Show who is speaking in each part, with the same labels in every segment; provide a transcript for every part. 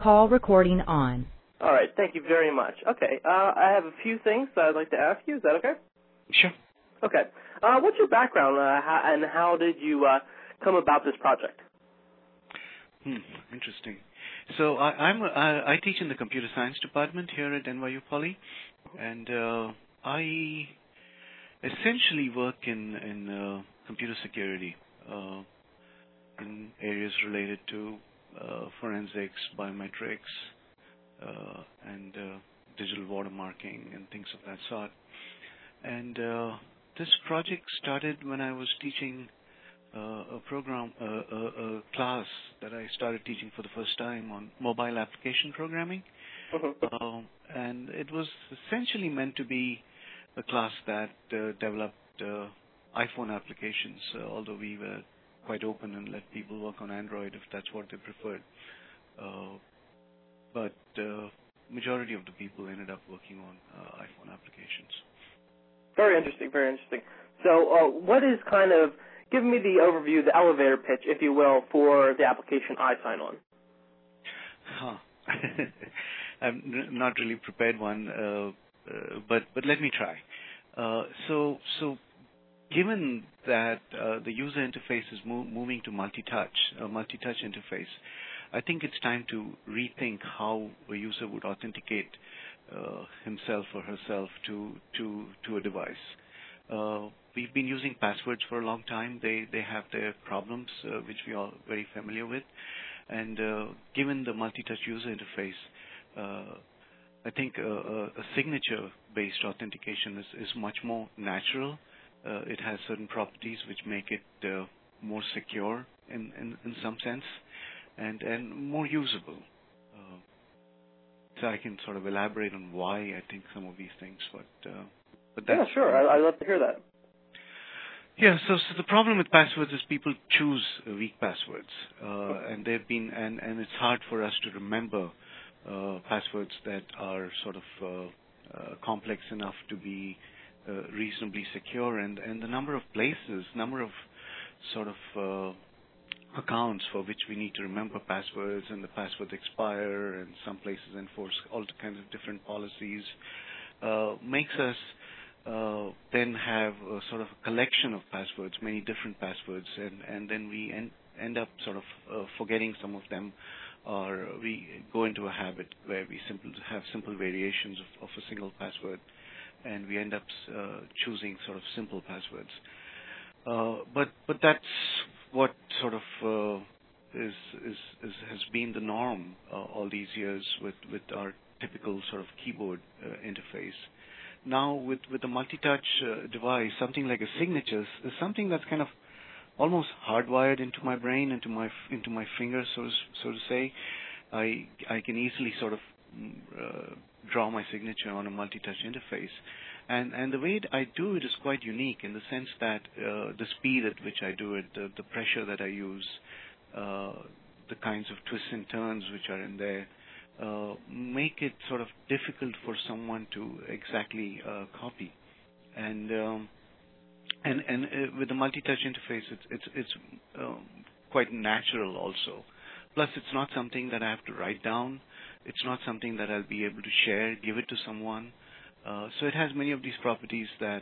Speaker 1: Call recording on.
Speaker 2: All right, thank you very much. Okay, I have a few things that I'd like to ask you. Is that okay?
Speaker 3: Sure.
Speaker 2: Okay. What's your background, and how did you come about this project?
Speaker 3: Interesting. So I teach in the computer science department here at NYU Poly, and I essentially work in computer security in areas related to forensics, biometrics, and digital watermarking and things of that sort. And this project started when I was teaching a class that I started teaching for the first time on mobile application programming. And it was essentially meant to be a class that developed iPhone applications, although we were quite open and let people work on Android if that's what they preferred. But majority of the people ended up working on iPhone applications.
Speaker 2: Very interesting, very interesting. So what is give me the overview, the elevator pitch, if you will, for the application iSign-On.
Speaker 3: I'm not really prepared one, but let me try. So given that the user interface is moving to multi-touch interface, I think it's time to rethink how a user would authenticate himself or herself to a device. We've been using passwords for a long time. They have their problems, which we are very familiar with. And given the multi-touch user interface, I think a signature-based authentication is much more natural. It has certain properties which make it more secure in some sense, and more usable. So I can sort of elaborate on why I think some of these things, but that's...
Speaker 2: Yeah, sure. I'd love to hear that.
Speaker 3: Yeah, so the problem with passwords is people choose weak passwords, and they've been, and it's hard for us to remember passwords that are sort of complex enough to be reasonably secure, and the number of sort of accounts for which we need to remember passwords, and the passwords expire, and some places enforce all kinds of different policies, makes us then have a sort of a collection of passwords, many different passwords, and then we end up sort of forgetting some of them, or we go into a habit where we have simple variations of a single password, and we end up choosing sort of simple passwords. But that's what sort of has been the norm all these years with our typical sort of keyboard interface. Now with the multi-touch device, something like a signature is something that's kind of almost hardwired into my brain, into my fingers, so to say. I can easily sort of draw my signature on a multi-touch interface. And the way I do it is quite unique in the sense that the speed at which I do it, the pressure that I use, the kinds of twists and turns which are in there, make it sort of difficult for someone to exactly copy. And with the multi-touch interface, it's quite natural also. Plus, it's not something that I have to write down. It's not something that I'll be able to share, give it to someone. So it has many of these properties that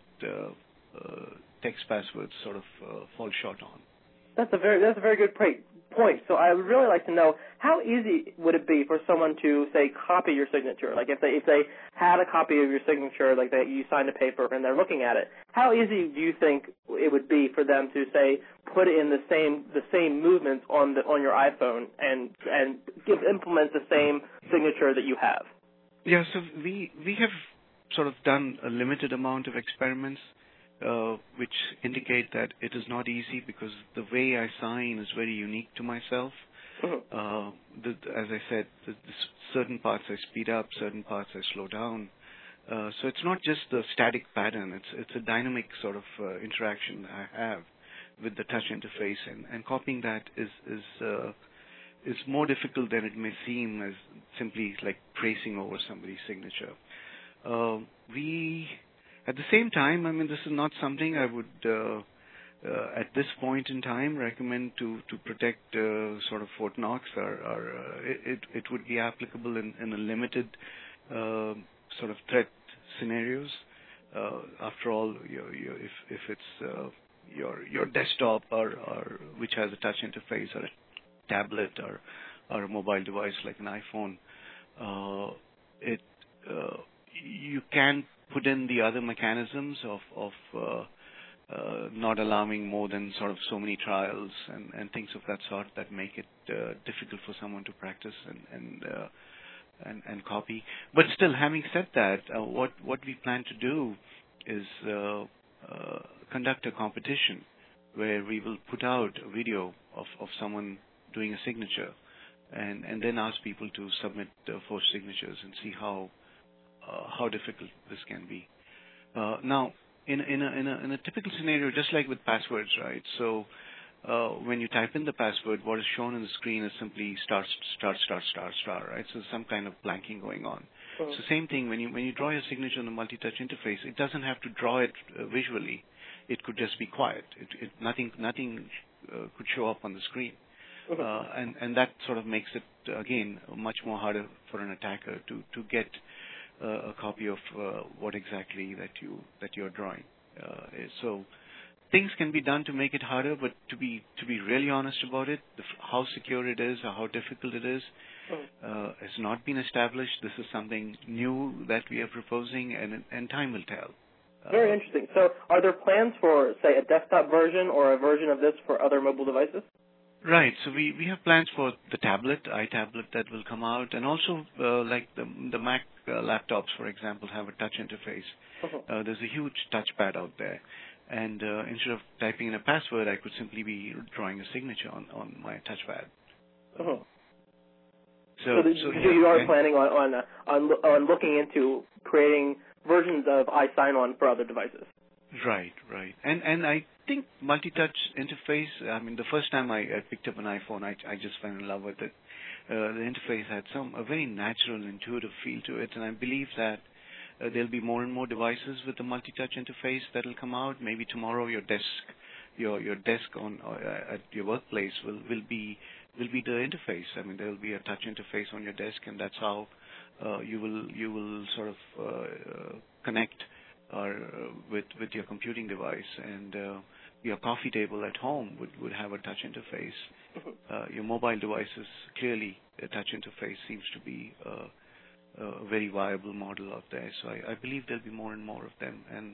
Speaker 3: text passwords sort of fall short on.
Speaker 2: That's a very good point. So I would really like to know, how easy would it be for someone to, say, copy your signature? Like if they had a copy of your signature, like that you signed a paper and they're looking at it, how easy do you think it would be for them to, say, put in the same movements on your iPhone and implement the same signature that you have?
Speaker 3: Yeah, so we have sort of done a limited amount of experiments, which indicate that it is not easy because the way I sign is very unique to myself. As I said, certain parts I speed up, certain parts I slow down. So it's not just the static pattern; it's a dynamic sort of interaction I have with the touch interface, and copying that is more difficult than it may seem, as simply like tracing over somebody's signature. At the same time, I mean, this is not something I would at this point in time, recommend to protect sort of Fort Knox. It would be applicable in a limited sort of threat scenarios. After all, if it's your desktop or which has a touch interface, or a tablet or a mobile device like an iPhone, you can put in the other mechanisms of not allowing more than sort of so many trials and things of that sort that make it difficult for someone to practice and copy. But still, having said that, what we plan to do is conduct a competition where we will put out a video of someone doing a signature, and then ask people to submit forged signatures and see how difficult this can be. Now, in a typical scenario, just like with passwords, right? So when you type in the password, what is shown on the screen is simply star, right? So some kind of blanking going on.
Speaker 2: Mm-hmm.
Speaker 3: So same thing when you draw your signature on the multi-touch interface, it doesn't have to draw it visually. It could just be quiet. Nothing could show up on the screen.
Speaker 2: Mm-hmm.
Speaker 3: And that sort of makes it, again, much more harder for an attacker to get a copy of what exactly that you're drawing. So things can be done to make it harder, but to be really honest about it, how secure it is or how difficult it is has not been established. This is something new that we are proposing, and time will tell.
Speaker 2: Very interesting. So are there plans for, say, a desktop version or a version of this for other mobile devices?
Speaker 3: Right. So we have plans for the iTablet that will come out, and also like the Mac laptops, for example, have a touch interface.
Speaker 2: Mm-hmm.
Speaker 3: There's a huge touchpad out there, and instead of typing in a password, I could simply be drawing a signature on my touchpad.
Speaker 2: Mm-hmm.
Speaker 3: So
Speaker 2: you are planning on looking into creating versions of iSign-On for other devices.
Speaker 3: Right. And I think multi-touch interface, I mean, the first time I picked up an iPhone, I just fell in love with it. The interface had a very natural, intuitive feel to it, and I believe that there'll be more and more devices with the multi-touch interface that will come out. Maybe tomorrow your desk at your workplace will be the interface. I mean, there will be a touch interface on your desk, and that's how you will sort of connect with your computing device, and your coffee table at home would have a touch interface. Your mobile devices, clearly a touch interface seems to be a very viable model out there. So I believe there'll be more and more of them, and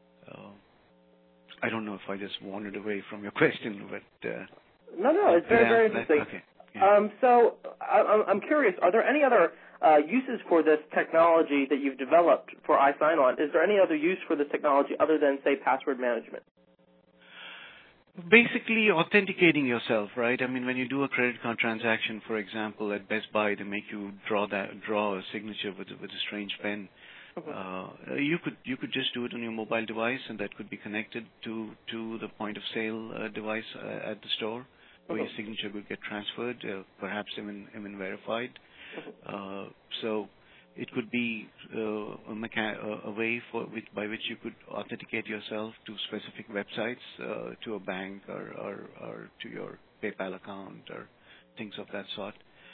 Speaker 3: I don't know if I just wandered away from your question, but
Speaker 2: no, it's very interesting.
Speaker 3: Okay. Yeah.
Speaker 2: So I'm curious, are there any other uses for this technology that you've developed for iSign-On? Is there any other use for this technology other than, say, password management?
Speaker 3: Basically, authenticating yourself, right? I mean, when you do a credit card transaction, for example, at Best Buy, they make you draw a signature with a strange pen. Mm-hmm. You could just do it on your mobile device, and that could be connected to the point of sale device at the store, where your signature would get transferred, perhaps even verified. So it could be a way by which you could authenticate yourself to specific websites, to a bank or to your PayPal account or things of that sort.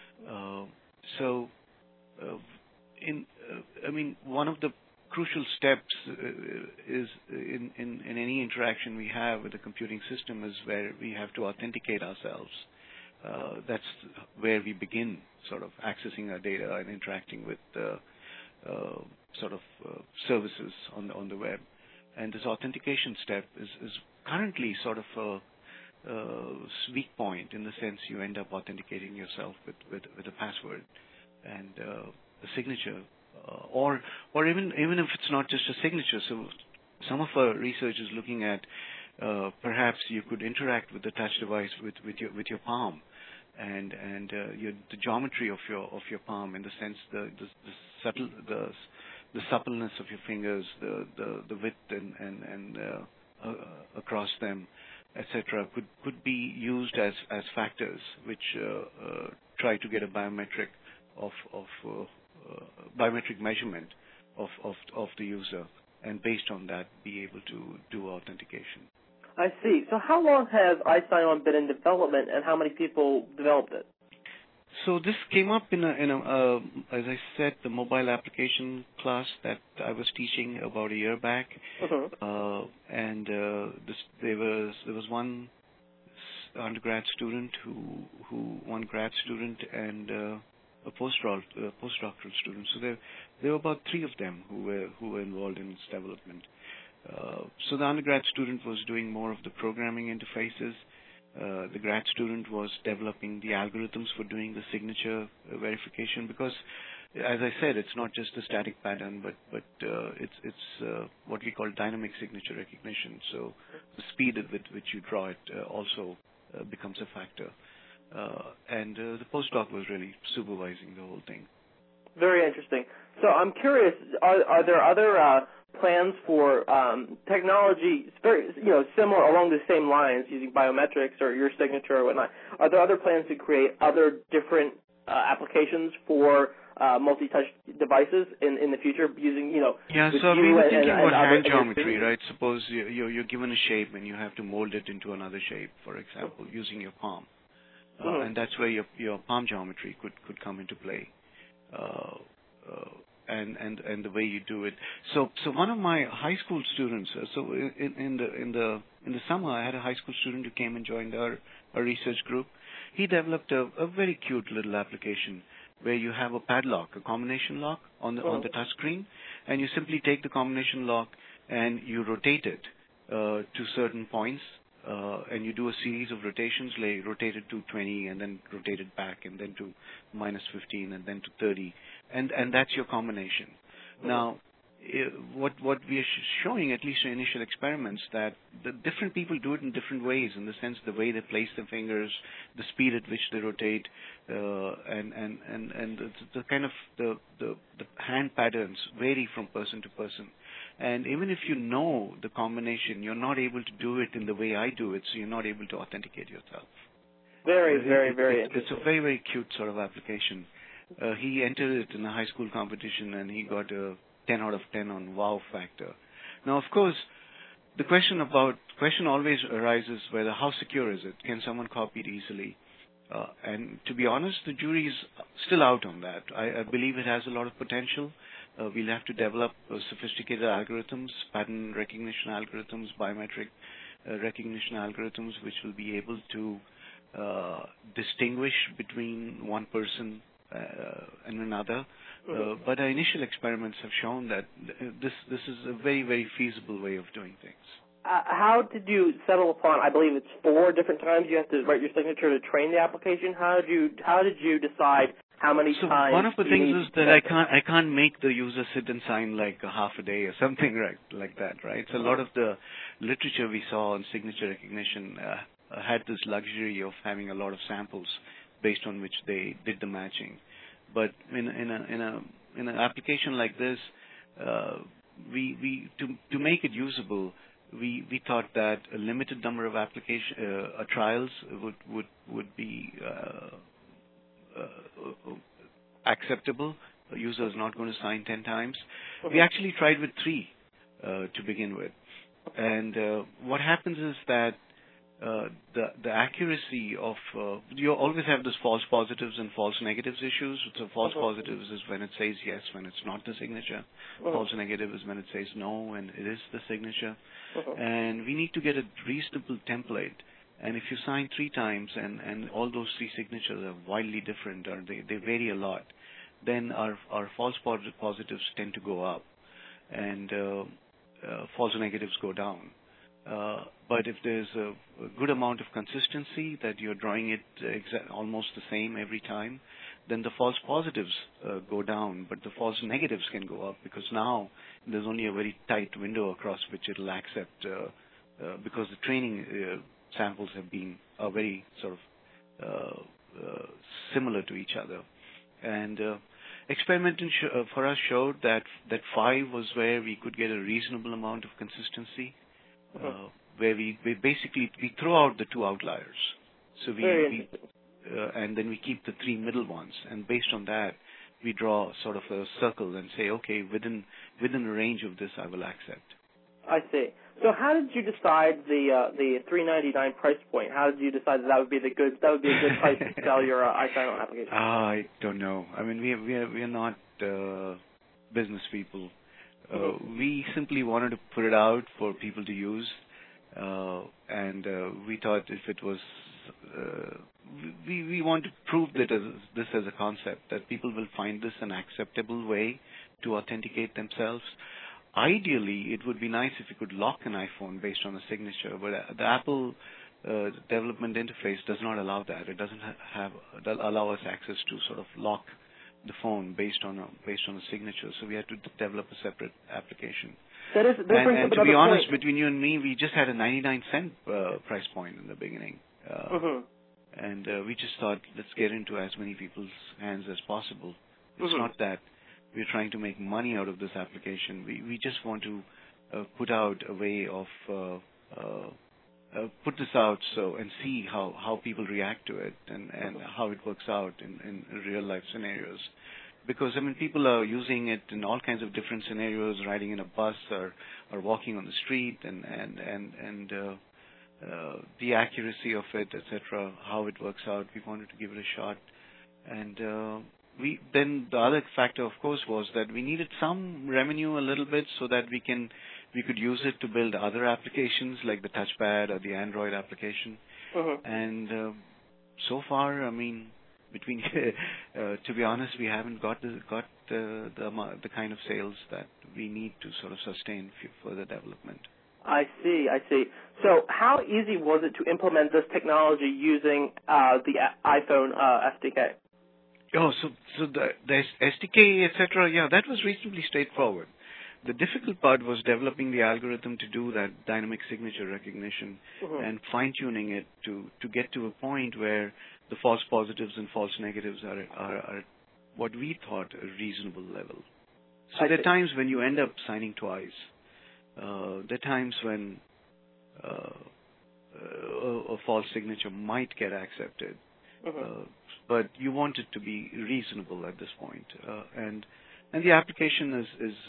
Speaker 3: I mean, one of the crucial steps is in any interaction we have with the computing system is where we have to authenticate ourselves. That's where we begin sort of accessing our data and interacting with services on the web. And this authentication step is currently sort of a weak point, in the sense you end up authenticating yourself with a password and a signature, or even if it's not just a signature. So some of our research is looking at perhaps you could interact with the touch device with your palm, and the geometry of your palm, in the sense the suppleness of your fingers, the width and across them, etc., could be used as factors which try to get a biometric biometric measurement of the user, and based on that be able to do authentication.
Speaker 2: I see. So how long has iSign-On been in development, and how many people developed it?
Speaker 3: So this came up in as I said, the mobile application class that I was teaching about a year back, and there was one undergrad student one grad student, and a postdoctoral student. So there were about 3 of them who were involved in its development. So the undergrad student was doing more of the programming interfaces. The grad student was developing the algorithms for doing the signature verification, because, as I said, it's not just the static pattern, but it's what we call dynamic signature recognition. So the speed at which you draw it also becomes a factor. And the postdoc was really supervising the whole thing.
Speaker 2: Very interesting. So I'm curious, are there other plans for technology very, similar along the same lines, using biometrics or your signature or whatnot? Are there other plans to create other different applications for multi-touch devices in the future using,
Speaker 3: Yeah, so we were thinking about hand geometry, right? Suppose you're given a shape and you have to mold it into another shape, for example, using your palm. And that's where your palm geometry could come into play. And the way you do it. So one of my high school students. So in the summer, I had a high school student who came and joined our research group. He developed a very cute little application where you have a padlock, a combination lock on the touch screen, and you simply take the combination lock and you rotate it to certain points. And you do a series of rotations, like rotate it to 20 and then rotate it back and then to minus 15 and then to 30. And that's your combination. Now, what we are showing, at least in initial experiments, that the different people do it in different ways, in the sense the way they place their fingers, the speed at which they rotate, and the kind of the hand patterns vary from person to person. And even if you know the combination, you're not able to do it in the way I do it, so you're not able to authenticate yourself.
Speaker 2: Very interesting.
Speaker 3: It's a very, very cute sort of application. He entered it in a high school competition, and he got a 10 out of 10 on wow factor. Now, of course, the question always arises whether how secure is it? Can someone copy it easily? And to be honest, the jury is still out on that. I believe it has a lot of potential. We'll have to develop sophisticated algorithms, pattern recognition algorithms, biometric recognition algorithms, which will be able to distinguish between one person and another. But our initial experiments have shown that this is a very, very feasible way of doing things.
Speaker 2: How did you settle upon? I believe it's 4 different times you have to write your signature to train the application. How did you decide how many times?
Speaker 3: One of the things is that I can't make the user sit and sign like a half a day or something like that, right? So a lot of the literature we saw on signature recognition had this luxury of having a lot of samples based on which they did the matching. But in an application like this, we to make it usable, we thought that a limited number of trials would be acceptable. The user is not going to sign 10 times. We actually tried with 3 to begin with, and what happens is that the accuracy of you always have this false positives and false negatives issues. So false positives is when it says yes when it's not the signature. False negative is when it says no and it is the signature. And we need to get a reasonable template. And if you sign 3 times and all those 3 signatures are wildly different or they vary a lot, then our false positives tend to go up and false negatives go down. But if there's a good amount of consistency that you're drawing it almost the same every time, then the false positives go down, but the false negatives can go up because now there's only a very tight window across which it'll accept because the training samples are very sort of similar to each other. And experimenting for us showed that 5 was where we could get a reasonable amount of consistency. Where we basically throw out the 2 outliers, so and then we keep the 3 middle ones, and based on that we draw sort of a circle and say, okay, within a range of this I will accept.
Speaker 2: I see. So how did you decide the $3.99 price point? How did you decide that would be a good price to sell your iSign-On application?
Speaker 3: I don't know. I mean, we are not business people. We simply wanted to put it out for people to use, and we thought if it was, we want to prove that this as a concept, that people will find this an acceptable way to authenticate themselves. Ideally, it would be nice if you could lock an iPhone based on a signature, but the Apple development interface does not allow that. It doesn't allow us access to sort of lock the phone based on a signature. So we had to develop a separate application. And to be honest, between you and me, we just had a 99-cent price point in the beginning, and we just thought, let's get into as many people's hands as possible. It's not that we're trying to make money out of this application. We just want to put out a way of put this out and see how people react to it and how it works out in real life scenarios. Because I mean, people are using it in all kinds of different scenarios, riding in a bus or walking on the street, and the accuracy of it, etc., how it works out. We wanted to give it a shot, and then the other factor, of course, was that we needed some revenue a little bit so that we could use it to build other applications like the touchpad or the Android application. And so far, I mean, between to be honest, we haven't got the kind of sales that we need to sort of sustain further development.
Speaker 2: I see. So how easy was it to implement this technology using the iPhone SDK?
Speaker 3: Oh, so the SDK, etc., yeah, that was reasonably straightforward. The difficult part was developing the algorithm to do that dynamic signature recognition and fine-tuning it to get to a point where the false positives and false negatives are what we thought a reasonable level. So there are times when you end up signing twice. There are times when a false signature might get accepted. But you want it to be reasonable at this point, and the application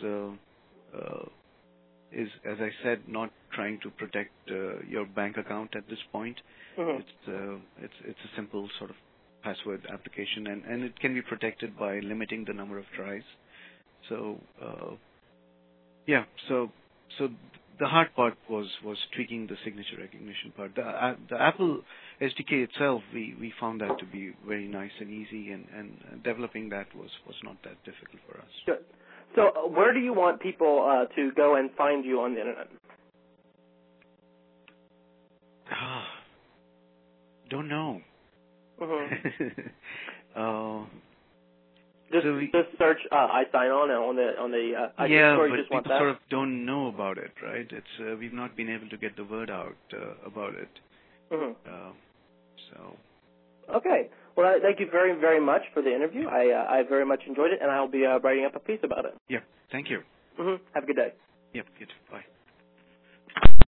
Speaker 3: is, as I said, not trying to protect your bank account at this point. It's a simple sort of password application, and it can be protected by limiting the number of tries. So so the hard part was tweaking the signature recognition part. The Apple SDK itself, we found that to be very nice and easy, and developing that was not that difficult for us.
Speaker 2: Good. So where do you want people to go and find you on the Internet?
Speaker 3: Don't know.
Speaker 2: Just search iSign-On on the
Speaker 3: yeah,
Speaker 2: store.
Speaker 3: But
Speaker 2: just
Speaker 3: people sort of don't know about it, right? It's we've not been able to get the word out about it.
Speaker 2: Okay. Well, thank you very, very much for the interview. I very much enjoyed it, and I'll be writing up a piece about it.
Speaker 3: Yeah. Thank you.
Speaker 2: Have a good day.
Speaker 3: Yep. Good. Bye.